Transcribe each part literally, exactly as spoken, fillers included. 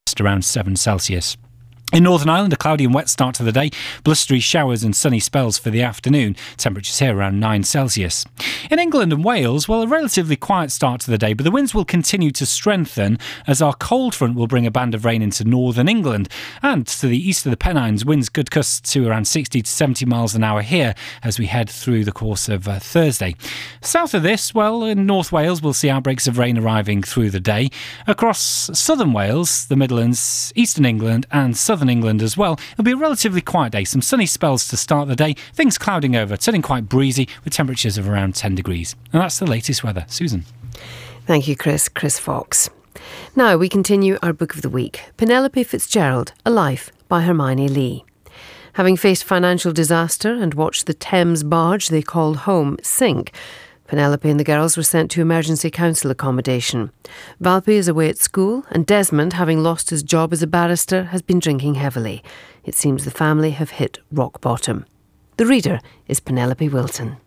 around seven Celsius. In Northern Ireland, a cloudy and wet start to the day, blustery showers and sunny spells for the afternoon. Temperatures here around nine Celsius. In England and Wales, well, a relatively quiet start to the day, but the winds will continue to strengthen as our cold front will bring a band of rain into northern England. And to the east of the Pennines, winds could gust to around sixty to seventy miles an hour here as we head through the course of uh, Thursday. South of this, well, in North Wales, we'll see outbreaks of rain arriving through the day. Across southern Wales, the Midlands, eastern England and southern England as well, it'll be a relatively quiet day. Some sunny spells to start the day, things clouding over, turning quite breezy with temperatures of around ten degrees. And that's the latest weather. Susan. Thank you, Chris. Chris Fox. Now we continue our book of the week, Penelope Fitzgerald, A Life by Hermione Lee. Having faced financial disaster and watched the Thames barge they called home sink, Penelope and the girls were sent to emergency council accommodation. Valpy is away at school, and Desmond, having lost his job as a barrister, has been drinking heavily. It seems the family have hit rock bottom. The reader is Penelope Wilton.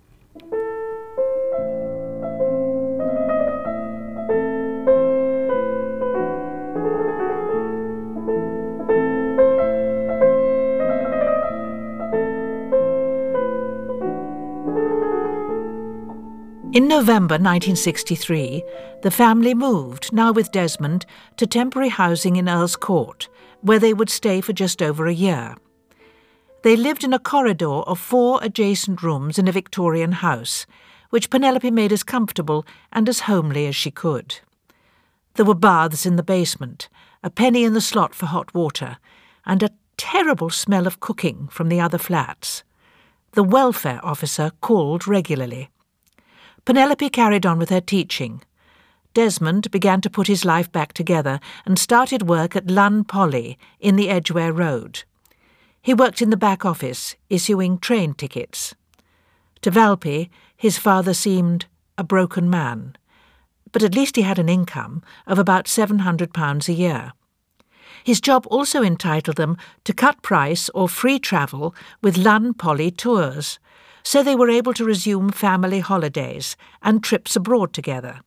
In November nineteen sixty-three, the family moved, now with Desmond, to temporary housing in Earl's Court, where they would stay for just over a year. They lived in a corridor of four adjacent rooms in a Victorian house, which Penelope made as comfortable and as homely as she could. There were baths in the basement, a penny in the slot for hot water, and a terrible smell of cooking from the other flats. The welfare officer called regularly. Penelope carried on with her teaching. Desmond began to put his life back together and started work at Lunn Poly in the Edgware Road. He worked in the back office, issuing train tickets. To Valpy, his father seemed a broken man, but at least he had an income of about seven hundred pounds a year. His job also entitled them to cut price or free travel with Lunn Poly tours, so they were able to resume family holidays and trips abroad together.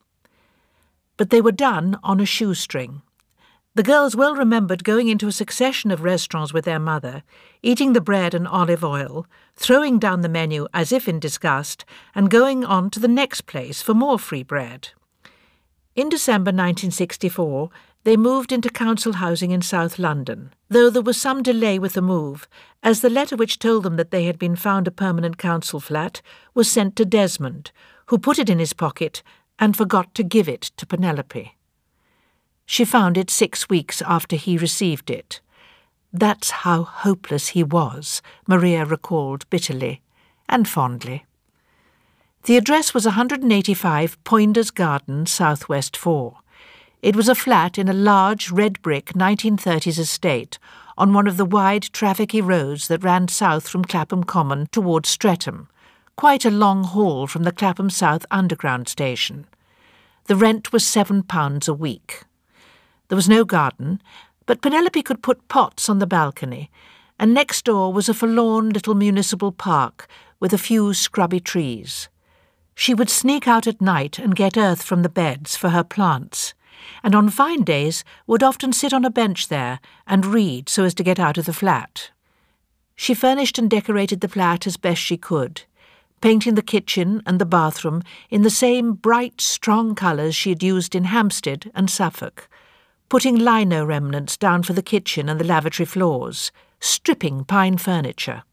But they were done on a shoestring. The girls well remembered going into a succession of restaurants with their mother, eating the bread and olive oil, throwing down the menu as if in disgust, and going on to the next place for more free bread. In December nineteen sixty-four, they moved into council housing in South London, though there was some delay with the move, as the letter which told them that they had been found a permanent council flat was sent to Desmond, who put it in his pocket and forgot to give it to Penelope. She found it six weeks after he received it. That's how hopeless he was, Maria recalled bitterly and fondly. The address was one eighty-five Poinders Garden, South West four. It was a flat in a large red-brick nineteen thirties estate on one of the wide trafficky roads that ran south from Clapham Common towards Streatham, quite a long haul from the Clapham South Underground station. The rent was seven pounds a week. There was no garden, but Penelope could put pots on the balcony, and next door was a forlorn little municipal park with a few scrubby trees. She would sneak out at night and get earth from the beds for her plants, and on fine days would often sit on a bench there and read so as to get out of the flat. She furnished and decorated the flat as best she could, painting the kitchen and the bathroom in the same bright, strong colours she had used in Hampstead and Suffolk, putting lino remnants down for the kitchen and the lavatory floors, stripping pine furniture.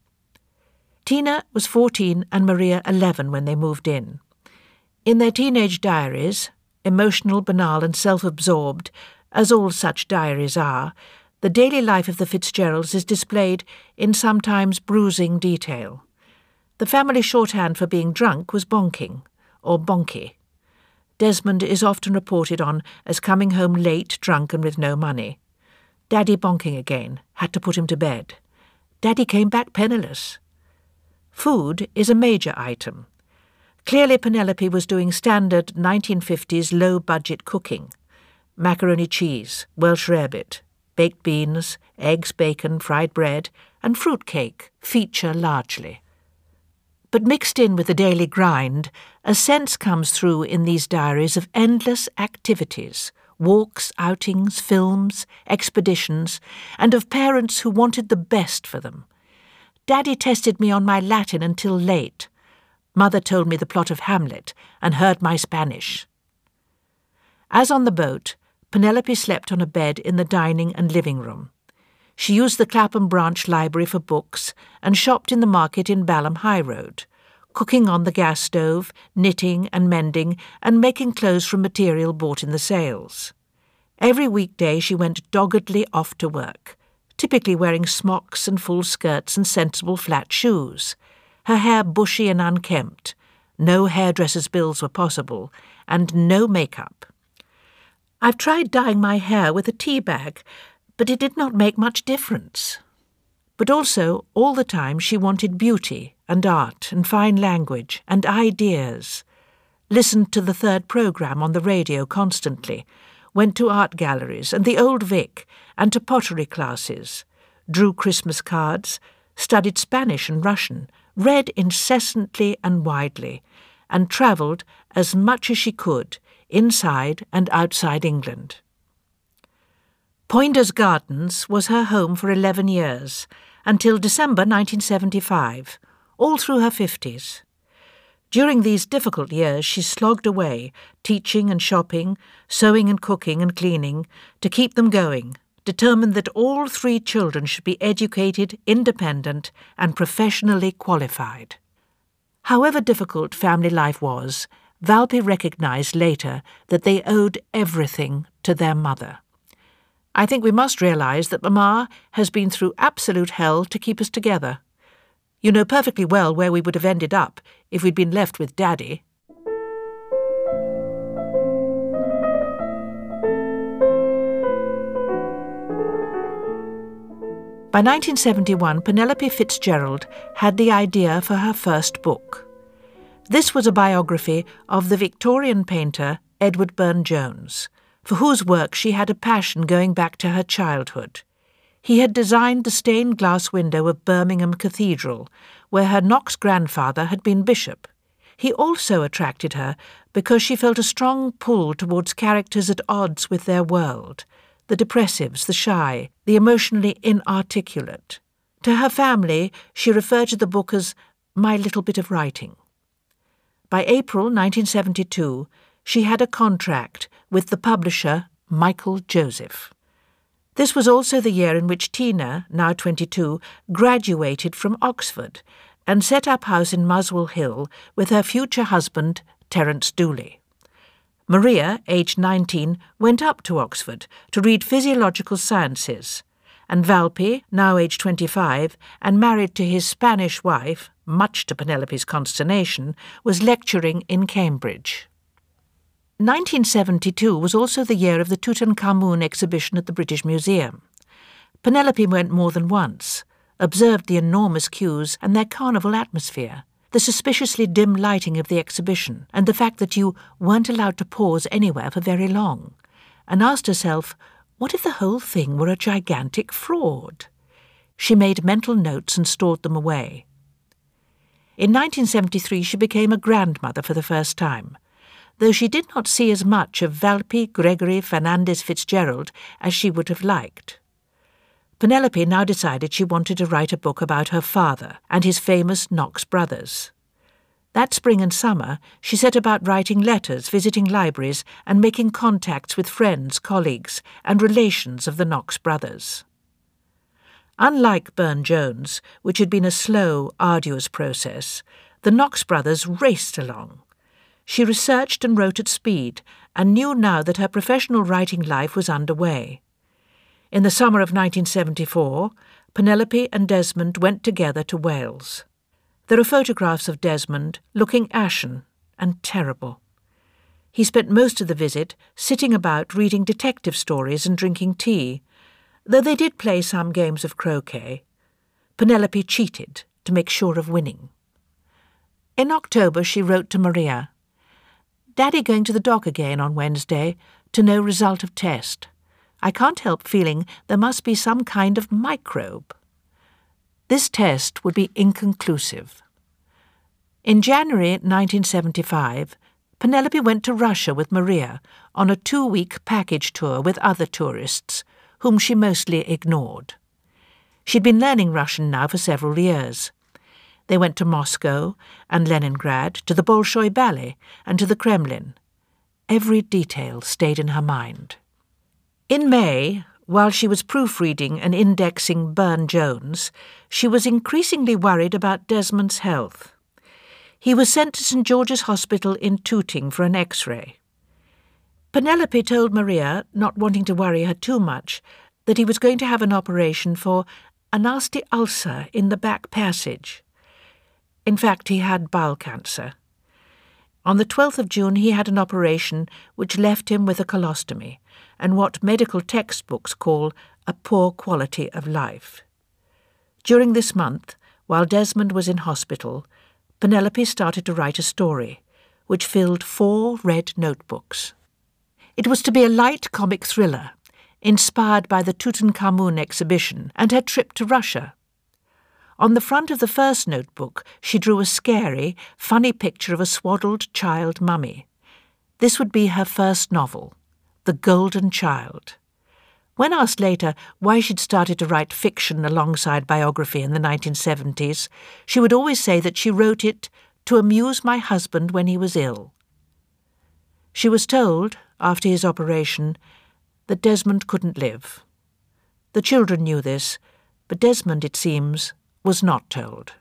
Tina was fourteen and Maria eleven when they moved in. In their teenage diaries, emotional, banal and self-absorbed, as all such diaries are, the daily life of the Fitzgeralds is displayed in sometimes bruising detail. The family shorthand for being drunk was bonking, or bonky. Desmond is often reported on as coming home late, drunk and with no money. Daddy bonking again, had to put him to bed. Daddy came back penniless. Food is a major item. Clearly Penelope was doing standard nineteen fifties low-budget cooking. Macaroni cheese, Welsh rarebit, baked beans, eggs, bacon, fried bread, and fruit cake feature largely. But mixed in with the daily grind, a sense comes through in these diaries of endless activities, walks, outings, films, expeditions, and of parents who wanted the best for them. Daddy tested me on my Latin until late. Mother told me the plot of Hamlet and heard my Spanish. As on the boat, Penelope slept on a bed in the dining and living room. She used the Clapham Branch Library for books and shopped in the market in Balham High Road, cooking on the gas stove, knitting and mending, and making clothes from material bought in the sales. Every weekday she went doggedly off to work, typically wearing smocks and full skirts and sensible flat shoes, her hair bushy and unkempt, no hairdresser's bills were possible, and no makeup. I've tried dyeing my hair with a tea bag, but it did not make much difference. But also, all the time she wanted beauty and art and fine language and ideas, listened to the third programme on the radio constantly, went to art galleries and the Old Vic and to pottery classes, drew Christmas cards, studied Spanish and Russian, read incessantly and widely, and travelled as much as she could, inside and outside England. Poinders Gardens was her home for eleven years, until December nineteen seventy-five, all through her fifties. During these difficult years she slogged away, teaching and shopping, sewing and cooking and cleaning, to keep them going, determined that all three children should be educated, independent, and professionally qualified. However difficult family life was, Valpy recognised later that they owed everything to their mother. I think we must realise that Mama has been through absolute hell to keep us together. You know perfectly well where we would have ended up if we'd been left with Daddy. By nineteen seventy-one, Penelope Fitzgerald had the idea for her first book. This was a biography of the Victorian painter Edward Burne-Jones, for whose work she had a passion going back to her childhood. He had designed the stained glass window of Birmingham Cathedral, where her Knox grandfather had been bishop. He also attracted her because she felt a strong pull towards characters at odds with their world, the depressives, the shy, the emotionally inarticulate. To her family, she referred to the book as my little bit of writing. By April nineteen seventy-two, she had a contract with the publisher Michael Joseph. This was also the year in which Tina, now twenty-two, graduated from Oxford and set up house in Muswell Hill with her future husband, Terence Dooley. Maria, aged nineteen, went up to Oxford to read physiological sciences, and Valpy, now aged twenty-five, and married to his Spanish wife, much to Penelope's consternation, was lecturing in Cambridge. nineteen seventy-two was also the year of the Tutankhamun exhibition at the British Museum. Penelope went more than once, observed the enormous queues and their carnival atmosphere, the suspiciously dim lighting of the exhibition, and the fact that you weren't allowed to pause anywhere for very long, and asked herself, what if the whole thing were a gigantic fraud? She made mental notes and stored them away. In nineteen seventy-three she became a grandmother for the first time, though she did not see as much of Valpy Gregory Fernandez Fitzgerald as she would have liked. Penelope now decided she wanted to write a book about her father and his famous Knox brothers. That spring and summer, she set about writing letters, visiting libraries, and making contacts with friends, colleagues, and relations of the Knox brothers. Unlike Burne-Jones, which had been a slow, arduous process, the Knox brothers raced along. She researched and wrote at speed, and knew now that her professional writing life was underway. In the summer of nineteen seventy-four, Penelope and Desmond went together to Wales. There are photographs of Desmond looking ashen and terrible. He spent most of the visit sitting about reading detective stories and drinking tea, though they did play some games of croquet. Penelope cheated to make sure of winning. In October she wrote to Maria, "Daddy going to the doc again on Wednesday, to know result of test. I can't help feeling there must be some kind of microbe." This test would be inconclusive. In January nineteen seventy-five, Penelope went to Russia with Maria on a two-week package tour with other tourists, whom she mostly ignored. She'd been learning Russian now for several years. They went to Moscow and Leningrad, to the Bolshoi Ballet and to the Kremlin. Every detail stayed in her mind. In May, while she was proofreading and indexing Burne-Jones, she was increasingly worried about Desmond's health. He was sent to St George's Hospital in Tooting for an X-ray. Penelope told Maria, not wanting to worry her too much, that he was going to have an operation for a nasty ulcer in the back passage. In fact, he had bowel cancer. On the twelfth of June he had an operation which left him with a colostomy and what medical textbooks call a poor quality of life. During this month, while Desmond was in hospital, Penelope started to write a story, which filled four red notebooks. It was to be a light comic thriller, inspired by the Tutankhamun exhibition and her trip to Russia. On the front of the first notebook, she drew a scary, funny picture of a swaddled child mummy. This would be her first novel, The Golden Child. When asked later why she'd started to write fiction alongside biography in the nineteen seventies, she would always say that she wrote it to amuse my husband when he was ill. She was told, after his operation, that Desmond couldn't live. The children knew this, but Desmond, it seems, was not told.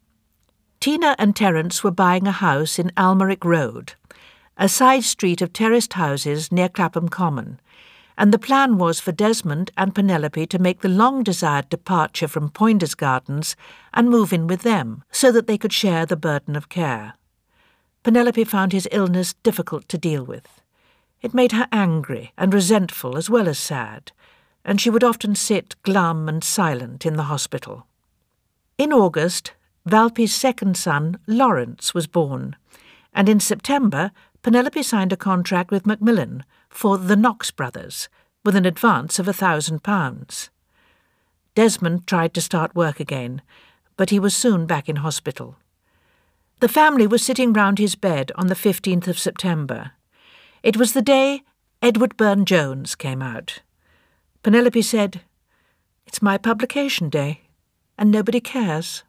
Tina and Terence were buying a house in Almeric Road, a side street of terraced houses near Clapham Common, and the plan was for Desmond and Penelope to make the long-desired departure from Poinders Gardens and move in with them, so that they could share the burden of care. Penelope found his illness difficult to deal with. It made her angry and resentful as well as sad, and she would often sit glum and silent in the hospital. In August, Valpy's second son, Lawrence, was born, and in September, Penelope signed a contract with Macmillan for the Knox brothers, with an advance of a thousand pounds. Desmond tried to start work again, but he was soon back in hospital. The family was sitting round his bed on the fifteenth of September. It was the day Edward Burne-Jones came out. Penelope said, "It's my publication day, and nobody cares."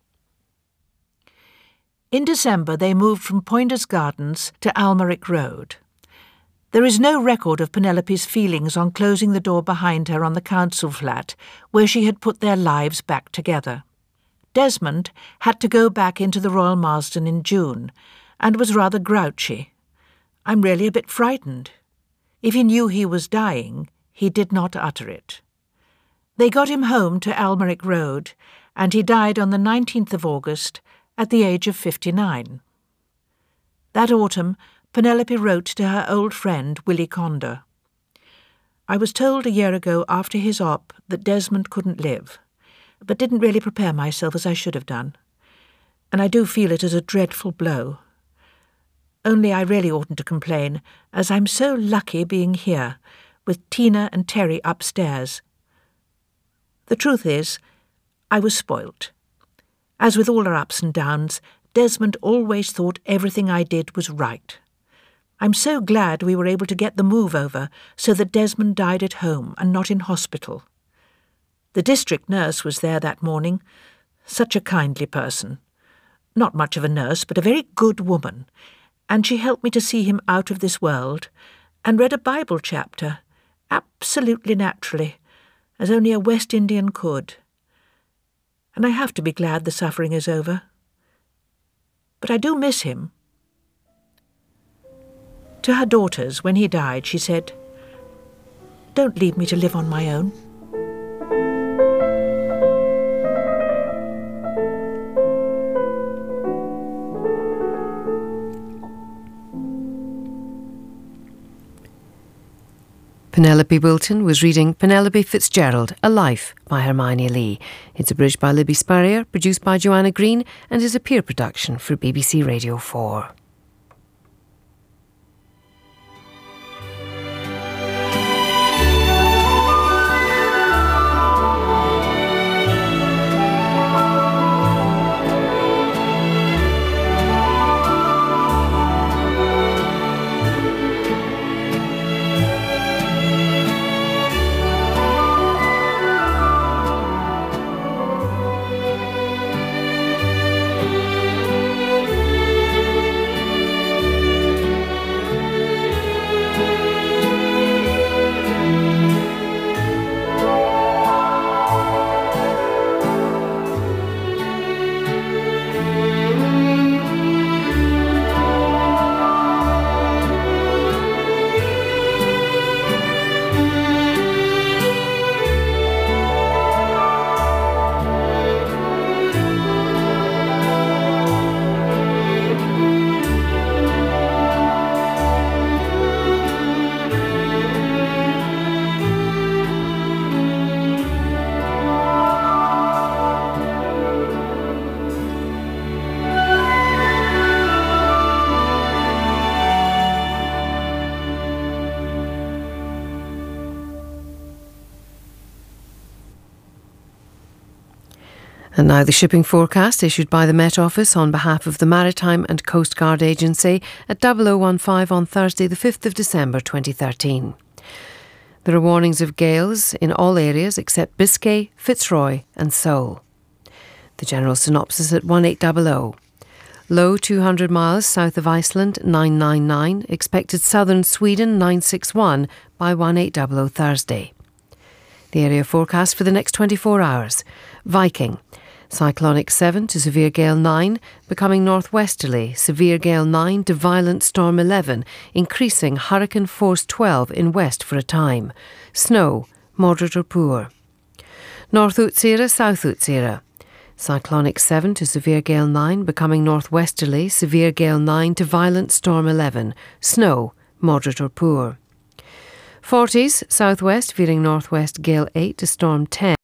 In December they moved from Poinders Gardens to Almeric Road. There is no record of Penelope's feelings on closing the door behind her on the council flat where she had put their lives back together. Desmond had to go back into the Royal Marsden in June and was rather grouchy. "I'm really a bit frightened." If he knew he was dying, he did not utter it. They got him home to Almeric Road, and he died on the nineteenth of August at the age of fifty-nine. That autumn, Penelope wrote to her old friend Willie Conder. "I was told a year ago after his op that Desmond couldn't live, but didn't really prepare myself as I should have done, and I do feel it as a dreadful blow. Only I really oughtn't to complain, as I'm so lucky being here, with Tina and Terry upstairs. The truth is, I was spoilt. As with all our ups and downs, Desmond always thought everything I did was right. I'm so glad we were able to get the move over so that Desmond died at home and not in hospital. The district nurse was there that morning, such a kindly person. Not much of a nurse, but a very good woman, and she helped me to see him out of this world, and read a Bible chapter, absolutely naturally, as only a West Indian could. And I have to be glad the suffering is over. But I do miss him." To her daughters, when he died, she said, "Don't leave me to live on my own." Penelope Wilton was reading Penelope Fitzgerald, A Life by Hermione Lee. It's abridged by Libby Spurrier, produced by Joanna Green, and is a peer production for B B C Radio four. And now the shipping forecast issued by the Met Office on behalf of the Maritime and Coast Guard Agency at double oh one five on Thursday the fifth of December twenty thirteen. There are warnings of gales in all areas except Biscay, Fitzroy and Seoul. The general synopsis at one eight hundred. Low two hundred miles south of Iceland, nine nine nine. Expected southern Sweden, nine six one by one eight hundred Thursday. The area forecast for the next twenty-four hours. Viking. Cyclonic seven to severe gale nine, becoming northwesterly, severe gale nine to violent storm eleven, increasing hurricane force twelve in west for a time. Snow, moderate or poor. North Utsira, South Utsira. Cyclonic seven to severe gale nine, becoming northwesterly, severe gale nine to violent storm eleven. Snow, moderate or poor. Forties, southwest, veering northwest, gale eight to storm ten.